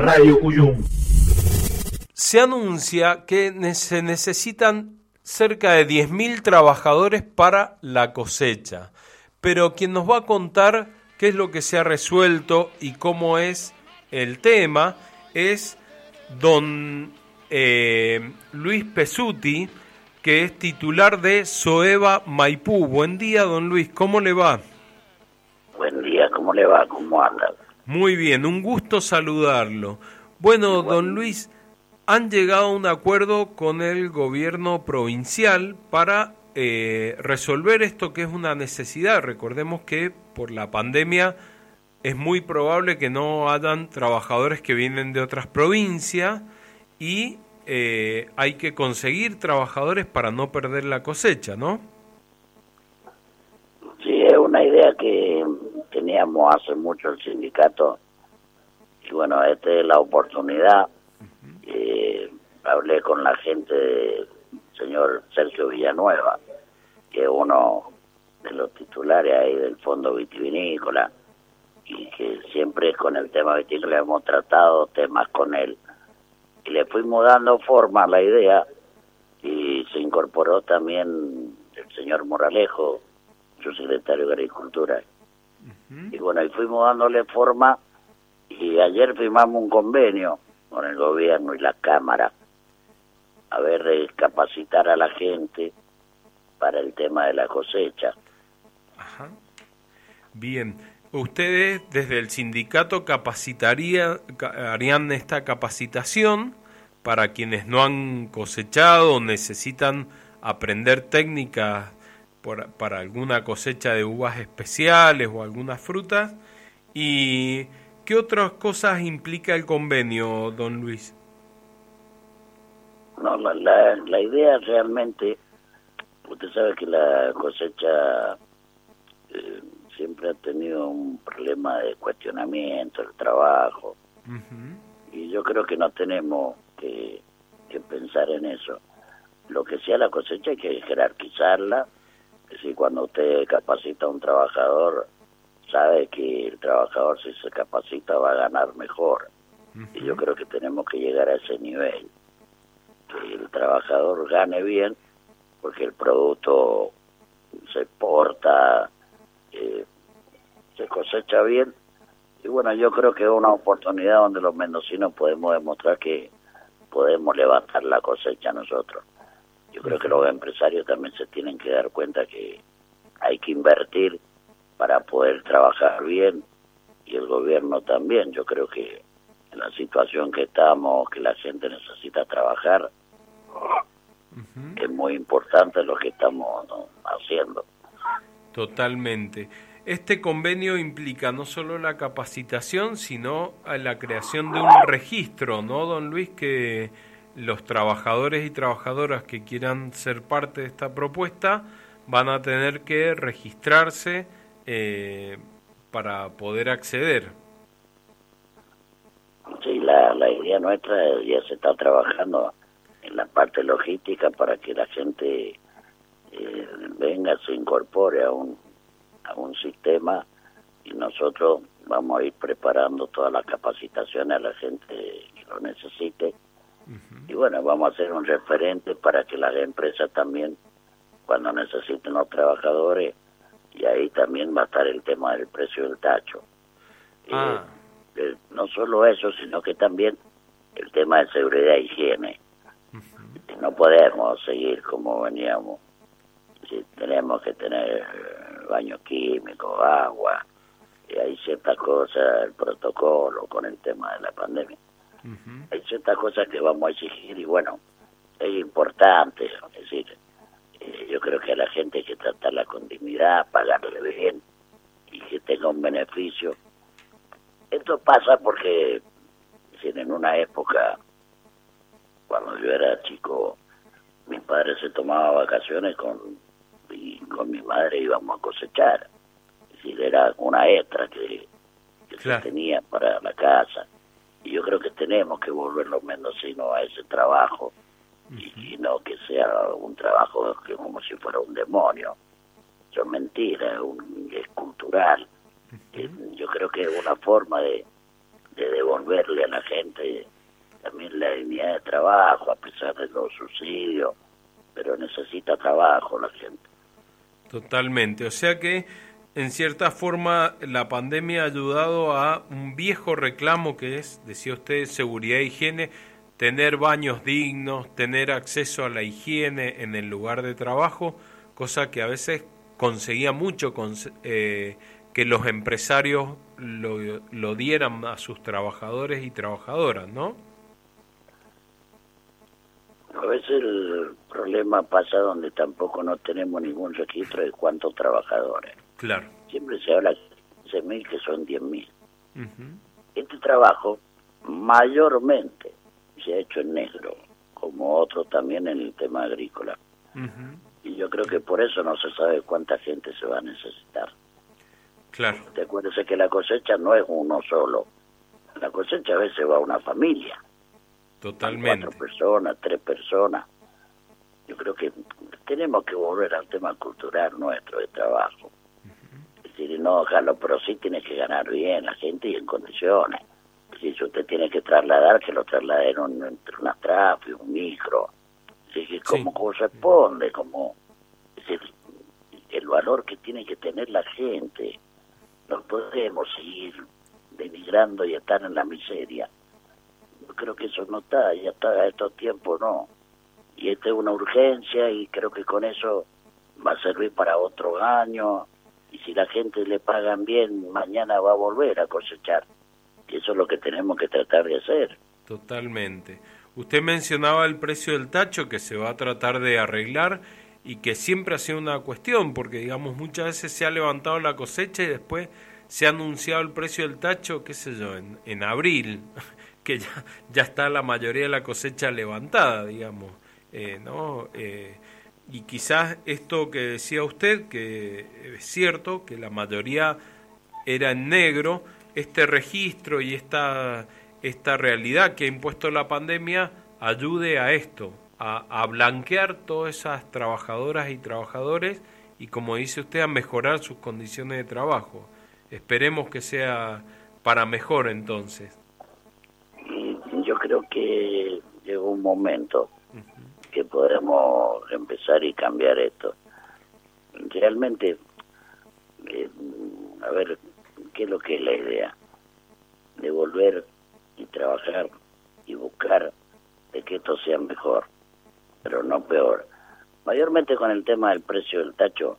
Radio Cuyum. Se anuncia que se necesitan cerca de 10.000 trabajadores para la cosecha, pero quien nos va a contar qué es lo que se ha resuelto y cómo es el tema es don Luis Pesuti, que es titular de SOEBA Maipú. Buen día, don Luis, ¿cómo le va? Buen día, ¿cómo le va? ¿Cómo anda? Muy bien, un gusto saludarlo. Bueno, don Luis, han llegado a un acuerdo con el gobierno provincial para resolver esto que es una necesidad. Recordemos que por la pandemia es muy probable que no hayan trabajadores que vienen de otras provincias y hay que conseguir trabajadores para no perder la cosecha, ¿no? Sí, es una idea que teníamos hace mucho el sindicato y bueno, esta es la oportunidad. Hablé con la gente del señor Sergio Villanueva, que es uno de los titulares ahí del Fondo Vitivinícola, y que siempre con el tema vitícola hemos tratado temas con él. Y le fuimos dando forma a la idea y se incorporó también el señor Moralejo, su secretario de Agricultura. Y bueno, y fuimos dándole forma y ayer firmamos un convenio con el gobierno y la Cámara a ver de capacitar a la gente para el tema de la cosecha. Ajá. Bien, ustedes desde el sindicato harían esta capacitación para quienes no han cosechado o necesitan aprender técnicas para alguna cosecha de uvas especiales o algunas frutas. ¿Y qué otras cosas implica el convenio, don Luis? No, la idea realmente, usted sabe que la cosecha siempre ha tenido un problema de cuestionamiento, el trabajo, y yo creo que no tenemos que pensar en eso. Lo que sea la cosecha hay que jerarquizarla. Es decir, cuando usted capacita a un trabajador, sabe que el trabajador, si se capacita, va a ganar mejor. Y yo creo que tenemos que llegar a ese nivel, que el trabajador gane bien, porque el producto se exporta, se cosecha bien. Y bueno, yo creo que es una oportunidad donde los mendocinos podemos demostrar que podemos levantar la cosecha nosotros. Yo creo que los empresarios también se tienen que dar cuenta que hay que invertir para poder trabajar bien, y el gobierno también. Yo creo que en la situación que estamos, que la gente necesita trabajar, es muy importante lo que estamos haciendo. Totalmente. Este convenio implica no solo la capacitación, sino la creación de un registro, ¿no, don Luis? Que los trabajadores y trabajadoras que quieran ser parte de esta propuesta van a tener que registrarse para poder acceder. Sí, la idea nuestra ya se está trabajando en la parte logística para que la gente venga, se incorpore a un sistema, y nosotros vamos a ir preparando todas las capacitaciones a la gente que lo necesite. Y bueno, vamos a hacer un referente para que las empresas también, cuando necesiten los trabajadores, y ahí también va a estar el tema del precio del tacho. No solo eso, sino que también el tema de seguridad e higiene. No podemos seguir como veníamos. Si tenemos que tener baños químicos, agua, y hay ciertas cosas, el protocolo con el tema de la pandemia. Hay ciertas cosas que vamos a exigir, y bueno, es importante, es decir, yo creo que a la gente hay que tratarla con dignidad, pagarle bien y que tenga un beneficio. Esto pasa porque en una época, cuando yo era chico, mi padre se tomaba vacaciones y con mi madre íbamos a cosechar. Es decir, era una extra que claro, se tenía para la casa. Y yo creo que tenemos que volver los mendocinos a ese trabajo, y no que sea un trabajo que como si fuera un demonio. Eso es mentira, es cultural. Yo creo que es una forma de de devolverle a la gente también la dignidad de trabajo, a pesar de los subsidios, pero necesita trabajo la gente. Totalmente, o sea que en cierta forma la pandemia ha ayudado a un viejo reclamo que es, decía usted, seguridad e higiene, tener baños dignos, tener acceso a la higiene en el lugar de trabajo, cosa que a veces conseguía mucho que los empresarios lo dieran a sus trabajadores y trabajadoras, ¿no? A veces el problema pasa donde tampoco no tenemos ningún registro de cuántos trabajadores. Claro. Siempre se habla de 15.000 que son 10.000. Uh-huh. Este trabajo mayormente se ha hecho en negro, como otros también en el tema agrícola. Uh-huh. Y yo creo que por eso no se sabe cuánta gente se va a necesitar. Claro. Te acuerdas que la cosecha no es uno solo. La cosecha a veces va a una familia. Totalmente. 4 personas, 3 personas. Yo creo que tenemos que volver al tema cultural nuestro de trabajo. Uh-huh. Es decir, no, Carlos, pero sí tiene que ganar bien la gente y en condiciones. Si usted tiene que trasladar, que lo traslade entre una trafo y un micro. Es decir, como corresponde, como es decir, el valor que tiene que tener la gente. No podemos seguir denigrando y estar en la miseria. Yo creo que eso no está, ya está, a estos tiempos no. Y esta es una urgencia y creo que con eso va a servir para otro año. Y si la gente le pagan bien, mañana va a volver a cosechar. Y eso es lo que tenemos que tratar de hacer. Totalmente. Usted mencionaba el precio del tacho que se va a tratar de arreglar y que siempre ha sido una cuestión, porque digamos muchas veces se ha levantado la cosecha y después se ha anunciado el precio del tacho, qué sé yo, en abril, que ya está la mayoría de la cosecha levantada, digamos, ¿no? Y quizás esto que decía usted, que es cierto, que la mayoría era en negro, este registro y esta realidad que ha impuesto la pandemia ayude a esto, a blanquear todas esas trabajadoras y trabajadores y, como dice usted, a mejorar sus condiciones de trabajo. Esperemos que sea para mejor entonces. Y yo creo que llegó un momento que podemos empezar y cambiar esto. Realmente, a ver, ¿qué es lo que es la idea? De volver y trabajar y buscar de que esto sea mejor, pero no peor. Mayormente con el tema del precio del tacho,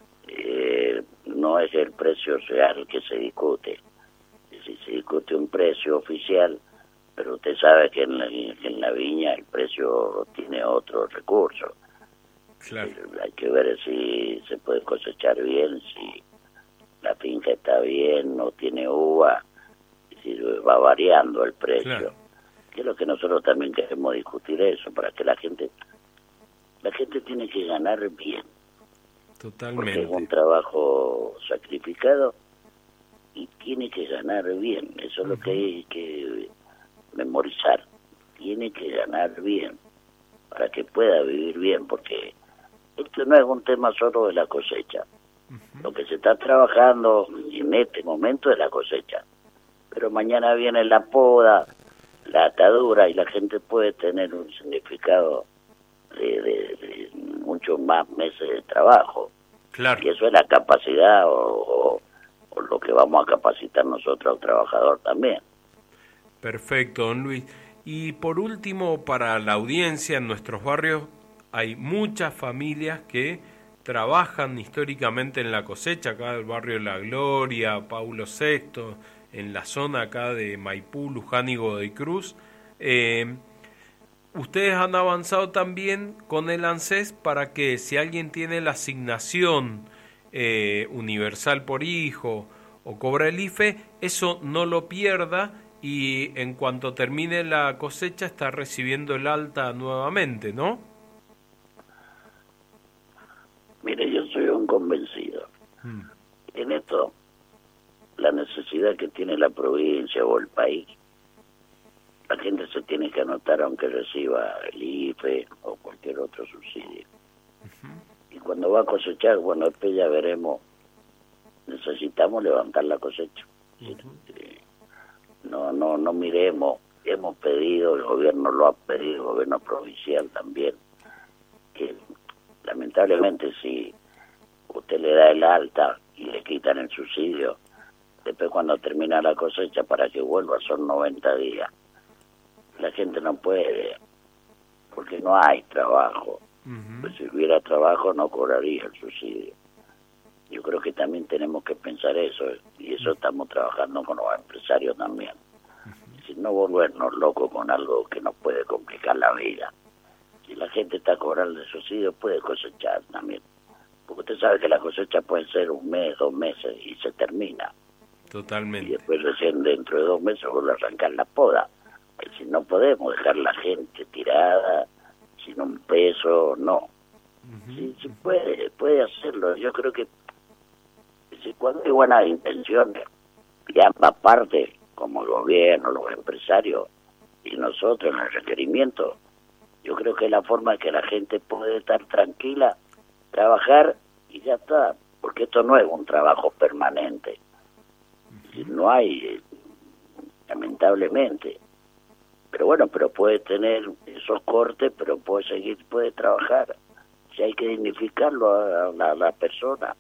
no es el precio real que se discute. Si se discute un precio oficial, pero usted sabe que en la viña el precio tiene otro recurso. Claro. Hay que ver si se puede cosechar bien, si la finca está bien, no tiene uva, si va variando el precio. Claro. Que es lo que nosotros también queremos discutir eso, para que la gente tiene que ganar bien. Totalmente. Porque es un trabajo sacrificado y tiene que ganar bien. Eso es lo que hay que memorizar. Tiene que ganar bien para que pueda vivir bien, porque esto no es un tema solo de la cosecha. Lo que se está trabajando en este momento es la cosecha, pero mañana viene la poda, la atadura, y la gente puede tener un significado de muchos más meses de trabajo. Claro. Y eso es la capacidad o lo que vamos a capacitar nosotros al trabajador también. Perfecto, don Luis. Y por último, para la audiencia, en nuestros barrios hay muchas familias que trabajan históricamente en la cosecha, acá del barrio La Gloria, Paulo VI, en la zona acá de Maipú, Luján y Godoy Cruz. Ustedes han avanzado también con el ANSES para que si alguien tiene la asignación universal por hijo o cobra el IFE, eso no lo pierda y en cuanto termine la cosecha está recibiendo el alta nuevamente, ¿no? Mire, yo soy un convencido. En esto, la necesidad que tiene la provincia o el país, la gente se tiene que anotar aunque reciba el IFE o cualquier otro subsidio. Y cuando va a cosechar, bueno, después ya veremos, necesitamos levantar la cosecha. no miremos. Hemos pedido, el gobierno lo ha pedido, el gobierno provincial también, que lamentablemente si usted le da el alta y le quitan el subsidio, después cuando termina la cosecha para que vuelva son 90 días. La gente no puede, porque no hay trabajo. Pues si hubiera trabajo no cobraría el subsidio. Yo creo que también tenemos que pensar eso, y eso estamos trabajando con los empresarios también. Si no volvernos locos con algo que nos puede complicar la vida. Si la gente está cobrando el subsidio, puede cosechar también. Porque usted sabe que la cosecha puede ser 1 mes, 2 meses y se termina. Totalmente. Y después recién dentro de 2 meses vuelve a arrancar la poda. Si no podemos dejar la gente tirada, sin un peso, no. Sí, puede hacerlo. Yo creo que cuando hay buenas intenciones de ambas partes, como el gobierno, los empresarios y nosotros en el requerimiento, yo creo que es la forma que la gente puede estar tranquila, trabajar y ya está, porque esto no es un trabajo permanente. No hay, lamentablemente. Pero bueno, pero puede tener esos cortes, pero puede trabajar. Si hay que dignificarlo a la persona.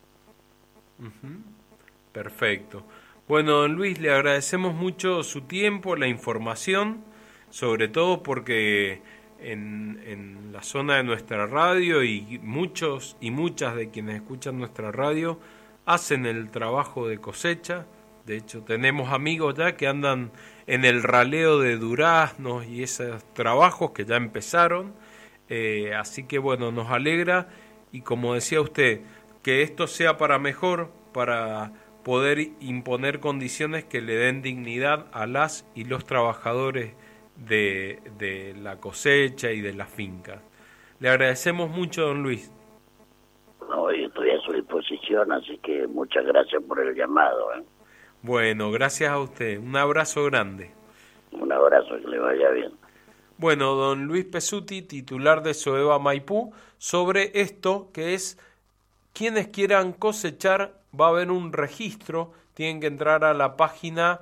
Perfecto. Bueno, don Luis, le agradecemos mucho su tiempo, la información, sobre todo porque en la zona de nuestra radio y muchos y muchas de quienes escuchan nuestra radio hacen el trabajo de cosecha. De hecho, tenemos amigos ya que andan en el raleo de duraznos y esos trabajos que ya empezaron. Así que bueno, nos alegra, y como decía usted, que esto sea para mejor, para poder imponer condiciones que le den dignidad a las y los trabajadores de la cosecha y de las fincas. Le agradecemos mucho, don Luis. No, yo estoy a su disposición, así que muchas gracias por el llamado. Bueno, gracias a usted. Un abrazo grande. Un abrazo, que le vaya bien. Bueno, don Luis Pesuti, titular de Soeva Maipú, sobre esto que es, quienes quieran cosechar, va a haber un registro, tienen que entrar a la página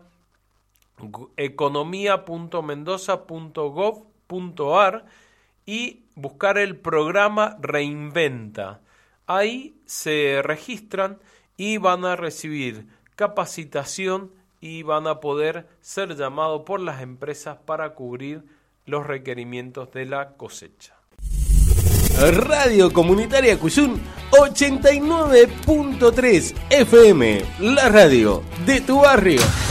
economia.mendoza.gov.ar y buscar el programa Reinventa. Ahí se registran y van a recibir capacitación y van a poder ser llamados por las empresas para cubrir los requerimientos de la cosecha. Radio Comunitaria Cuyún 89.3 FM, la radio de tu barrio.